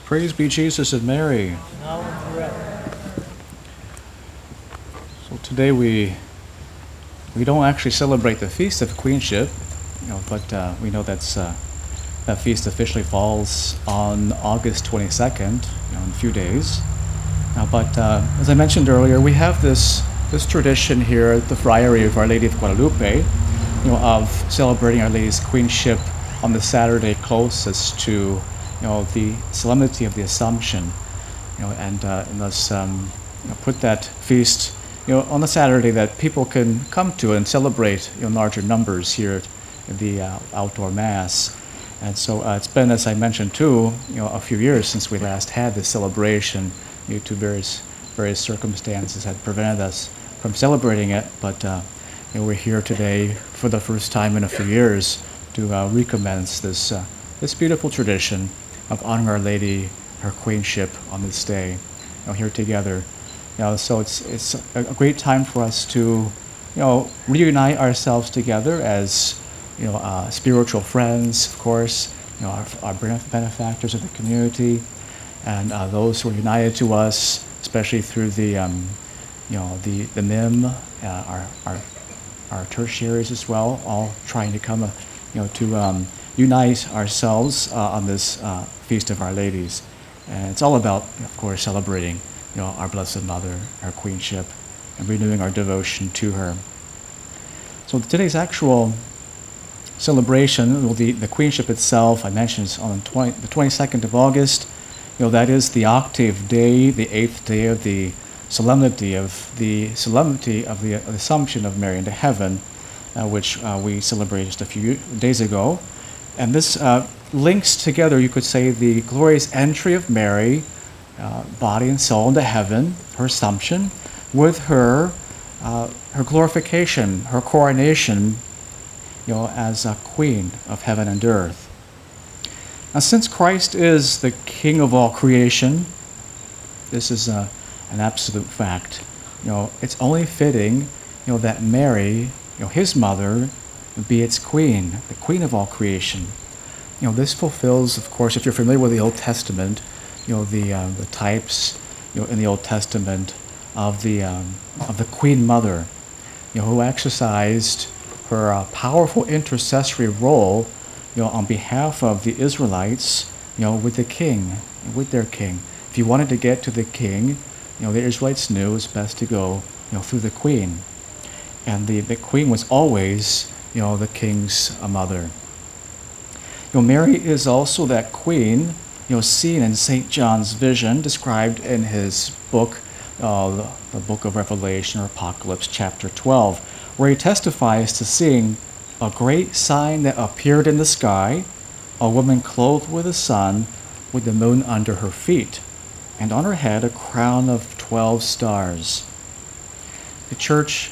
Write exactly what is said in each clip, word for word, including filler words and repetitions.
Praise be Jesus and Mary. now and forever. So today we we don't actually celebrate the Feast of Queenship, you know, but uh, we know that's uh, that feast officially falls on August twenty-second, you know, in a few days. Uh, but uh, as I mentioned earlier, we have this this tradition here at the Friary of Our Lady of Guadalupe, you know, of celebrating Our Lady's Queenship on the Saturday closest to, you know, the solemnity of the Assumption, you know, and uh, and thus um, you know, put that feast, you know, on the Saturday that people can come to and celebrate, you know, larger numbers here at the uh, outdoor mass. And so uh, it's been, as I mentioned too, you know, a few years since we last had this celebration, due to various various circumstances had prevented us from celebrating it. But uh, you know, we're here today for the first time in a few years to uh, recommence this uh, this beautiful tradition of honoring Our Lady, her Queenship on this day, you know, here together. You know, so it's it's a, a great time for us to, you know, reunite ourselves together as, you know, uh, spiritual friends, of course, you know, our, our benefactors of the community, and uh, those who are united to us, especially through the, um, you know, the the M I M, uh, our our our tertiaries as well, all trying to come, uh, you know, to um, unite ourselves uh, on this uh, Feast of Our Ladies. And it's all about, of course, celebrating, you know, our Blessed Mother, our Queenship, and renewing our devotion to her. So today's actual celebration, well, the, the Queenship itself, I mentioned, is on the, twenty, the twenty-second of August. You know, that is the octave day, the eighth day of the solemnity of the solemnity of the Assumption of Mary into heaven, uh, which uh, we celebrated just a few days ago. And this uh, links together, you could say, the glorious entry of Mary, uh, body and soul, into heaven, her Assumption, with her uh, her glorification, her coronation, you know, as a Queen of heaven and earth. Now, since Christ is the King of all creation, this is a, an absolute fact. You know, it's only fitting, you know, that Mary, you know, his mother, be its queen, the queen of all creation. You know, this fulfills, of course, if you're familiar with the Old Testament, you know, the uh, the types, you know, in the Old Testament of the um, of the Queen Mother, you know, who exercised her uh, powerful intercessory role, you know, on behalf of the Israelites, you know, with the king, with their king. If you wanted to get to the king, you know, the Israelites knew it was best to go, you know, through the queen. And the, the queen was always, you know, the king's uh, mother. You know, Mary is also that queen, you know, seen in Saint John's vision, described in his book, uh, the, the book of Revelation or Apocalypse, chapter twelve, where he testifies to seeing a great sign that appeared in the sky, a woman clothed with the sun, with the moon under her feet, and on her head a crown of twelve stars. The Church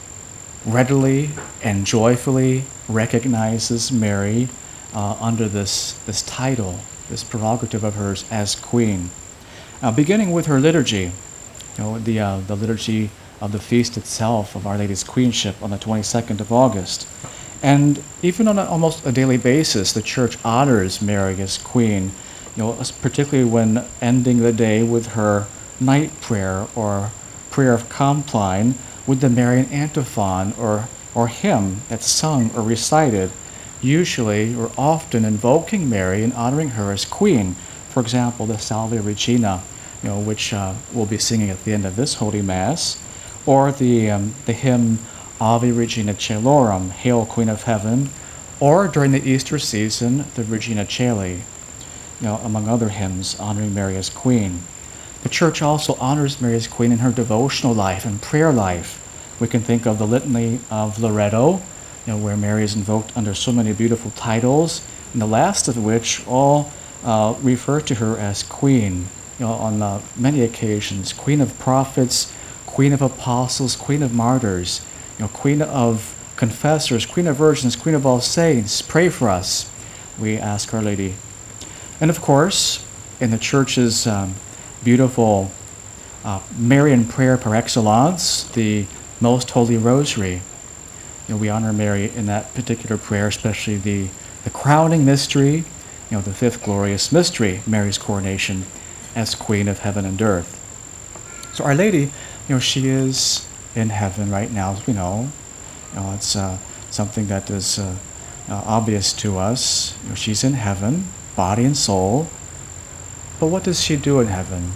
readily and joyfully recognizes Mary uh, under this, this title, this prerogative of hers as Queen. Uh, beginning with her liturgy, you know, the, uh, the liturgy of the feast itself of Our Lady's Queenship on the twenty-second of August. And even on a, almost a daily basis, the Church honors Mary as Queen, you know, particularly when ending the day with her night prayer or prayer of Compline with the Marian antiphon or, or hymn that's sung or recited, usually or often invoking Mary and honoring her as Queen. For example, the Salve Regina, you know, which uh, we'll be singing at the end of this Holy Mass, or the, um, the hymn Ave Regina Caelorum, Hail Queen of Heaven, or during the Easter season, the Regina Caeli, you know, among other hymns honoring Mary as Queen. The Church also honors Mary as Queen in her devotional life and prayer life. We can think of the Litany of Loreto, you know, where Mary is invoked under so many beautiful titles, and the last of which all uh, refer to her as Queen, you know, on uh, many occasions, Queen of Prophets, Queen of Apostles, Queen of Martyrs, you know, Queen of Confessors, Queen of Virgins, Queen of all saints. Pray for us, we ask Our Lady. And of course, in the Church's um, beautiful uh, Marian prayer par excellence, the Most Holy Rosary, you know, we honor Mary in that particular prayer, especially the, the crowning mystery, you know, the fifth glorious mystery, Mary's coronation as Queen of Heaven and Earth. So Our Lady, you know, she is in heaven right now, as we know. You know, it's uh, something that is uh, uh, obvious to us. You know, she's in heaven, body and soul. But what does she do in heaven?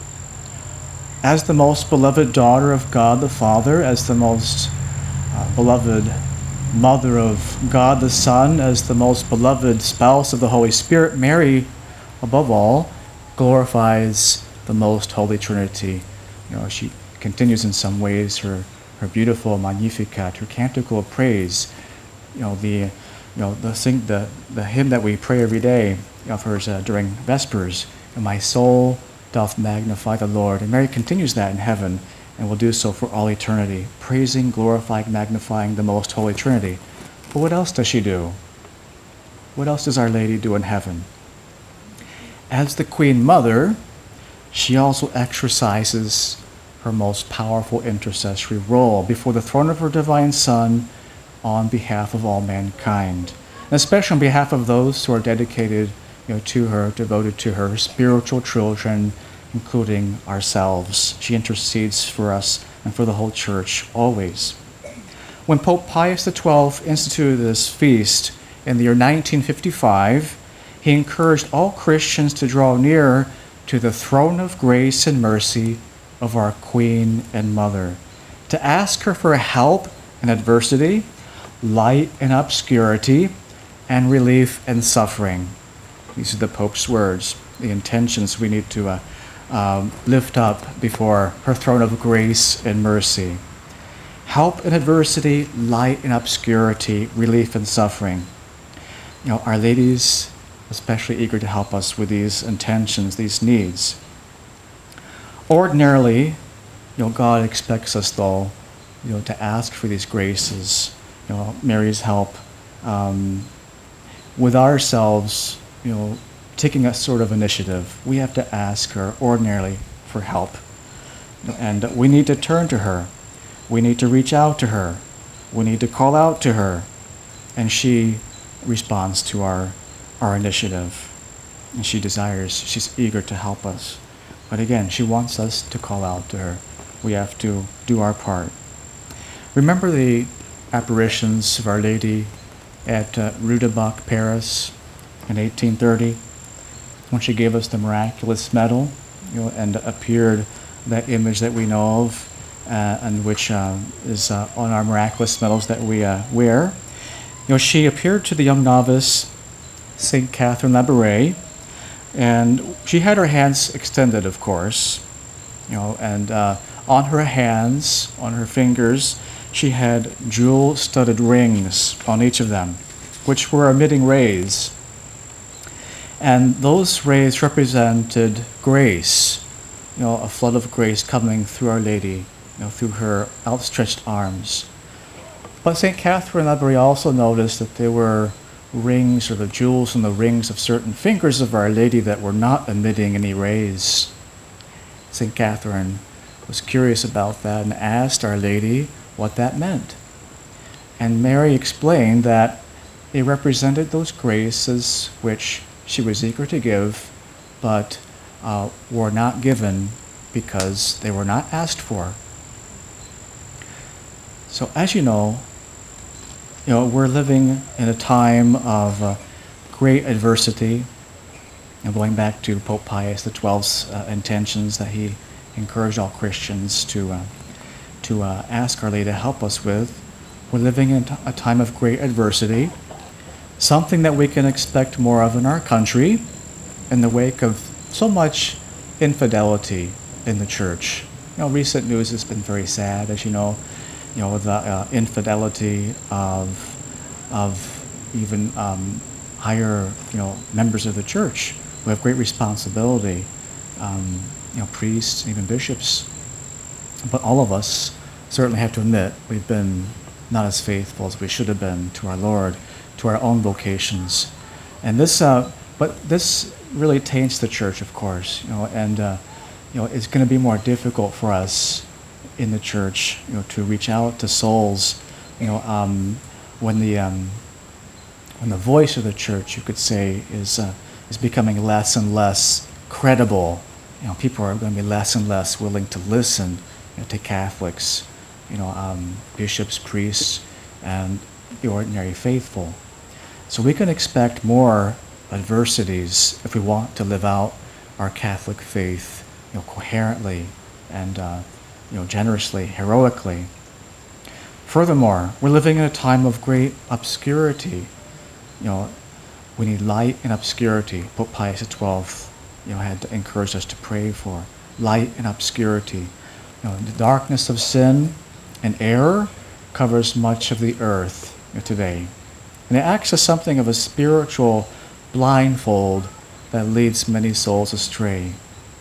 As the most beloved daughter of God the Father, as the most uh, beloved mother of God the Son, as the most beloved spouse of the Holy Spirit, Mary, above all, glorifies the most Holy Trinity. You know, she continues in some ways her, her beautiful Magnificat, her canticle of praise. You know, the you know the sing the, the hymn that we pray every day of hers uh, during Vespers. And my soul doth magnify the Lord. And Mary continues that in heaven and will do so for all eternity, praising, glorifying, magnifying the most Holy Trinity. But what else does she do? What else does Our Lady do in heaven? As the Queen Mother, she also exercises her most powerful intercessory role before the throne of her divine Son on behalf of all mankind, and especially on behalf of those who are dedicated you know, to her, devoted to her spiritual children, including ourselves. She intercedes for us and for the whole Church always. When Pope Pius the twelfth instituted this feast in the year nineteen fifty-five, he encouraged all Christians to draw near to the throne of grace and mercy of our Queen and Mother, to ask her for help in adversity, light in obscurity, and relief in suffering. These are the Pope's words, the intentions we need to uh, um, lift up before her throne of grace and mercy. Help in adversity, light in obscurity, relief in suffering. You know, Our Lady's especially eager to help us with these intentions, these needs. Ordinarily, you know, God expects us, though, you know, to ask for these graces, you know, Mary's help, um, with ourselves, you know, taking a sort of initiative. We have to ask her ordinarily for help. And we need to turn to her. We need to reach out to her. We need to call out to her. And she responds to our, our initiative. And she desires, she's eager to help us. But again, she wants us to call out to her. We have to do our part. Remember the apparitions of Our Lady at uh, Rue du Bac, Paris, in eighteen thirty, when she gave us the miraculous medal, you know, and appeared that image that we know of, uh, and which uh, is uh, on our miraculous medals that we uh, wear. You know, she appeared to the young novice, Saint Catherine Labouré, and she had her hands extended, of course, you know, and uh, on her hands, on her fingers, she had jewel-studded rings on each of them, which were emitting rays. And those rays represented grace, you know, a flood of grace coming through Our Lady, you know, through her outstretched arms. But Saint Catherine Labouré also noticed that there were rings, or the jewels in the rings of certain fingers of Our Lady, that were not emitting any rays. Saint Catherine was curious about that and asked Our Lady what that meant. And Mary explained that they represented those graces which she was eager to give, but uh, were not given because they were not asked for. So as you know, you know, we're living in a time of uh, great adversity. And going back to Pope Pius the twelfth's uh, intentions that he encouraged all Christians to uh, to uh, ask Our Lady to help us with, we're living in a time of great adversity, something that we can expect more of in our country in the wake of so much infidelity in the Church. You know, recent news has been very sad, as you know, you know, the uh, infidelity of of even um, higher, you know, members of the Church who have great responsibility, um, you know, priests, even bishops. But all of us certainly have to admit we've been not as faithful as we should have been to our Lord, to our own vocations. And this, uh, but this really taints the Church, of course, you know, and, uh, you know, it's going to be more difficult for us in the Church, you know, to reach out to souls, you know, um, when the, um, And the voice of the church, you could say, is uh, is becoming less and less credible. You know, people are going to be less and less willing to listen, you know, to Catholics, you know, um, bishops, priests, and the ordinary faithful. So we can expect more adversities if we want to live out our Catholic faith, you know, coherently and uh, you know, generously, heroically. Furthermore, we're living in a time of great obscurity. You know, we need light in obscurity. Pope Pius the twelfth, you know, had encouraged us to pray for light in obscurity. You know, the darkness of sin and error covers much of the earth, you know, today, and it acts as something of a spiritual blindfold that leads many souls astray.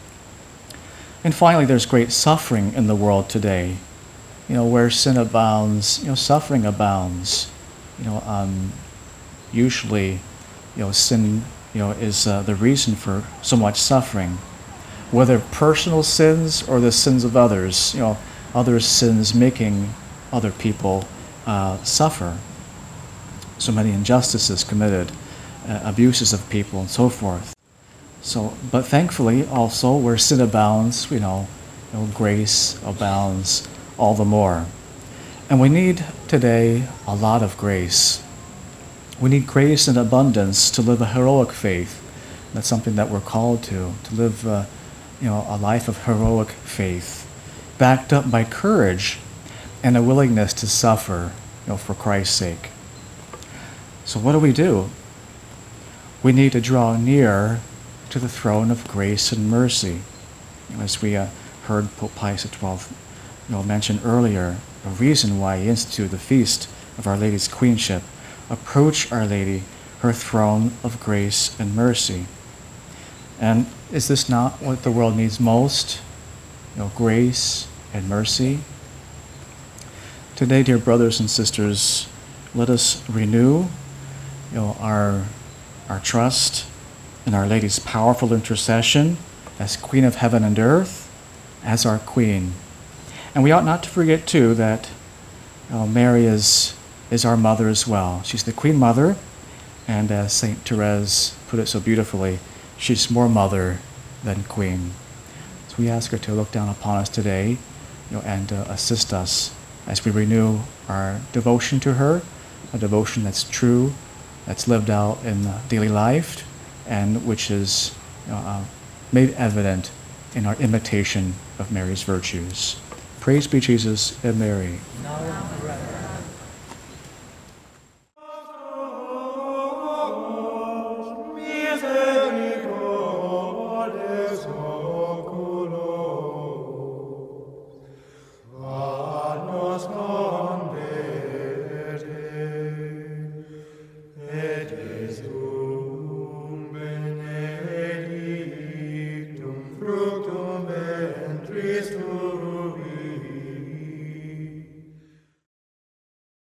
And finally, there's great suffering in the world today. You know, where sin abounds, you know, suffering abounds. You know, um, usually, you know, sin, you know, is uh, the reason for so much suffering. Whether personal sins or the sins of others, you know, other sins making other people uh, suffer. So many injustices committed, uh, abuses of people, and so forth. So, but thankfully, also, where sin abounds, you know, you know, grace abounds all the more. And we need today a lot of grace. We need grace in abundance to live a heroic faith. That's something that we're called to, to live uh, you know, a life of heroic faith, backed up by courage and a willingness to suffer, you know, for Christ's sake. So what do we do? We need to draw near to the throne of grace and mercy. You know, as we uh, heard Pope Pius the twelfth you know, mention earlier, a reason why he instituted the feast of Our Lady's Queenship. Approach Our Lady, her throne of grace and mercy. And is this not what the world needs most? You know, grace and mercy. Today, dear brothers and sisters, let us renew, you know, our our trust in Our Lady's powerful intercession as Queen of Heaven and Earth, as our Queen. And we ought not to forget, too, that you know, Mary is, is our mother as well. She's the Queen Mother, and as Saint Therese put it so beautifully, she's more mother than queen. So we ask her to look down upon us today, you know, and uh, assist us as we renew our devotion to her, a devotion that's true, that's lived out in uh, daily life, and which is you know, uh, made evident in our imitation of Mary's virtues. Praise be Jesus and Mary.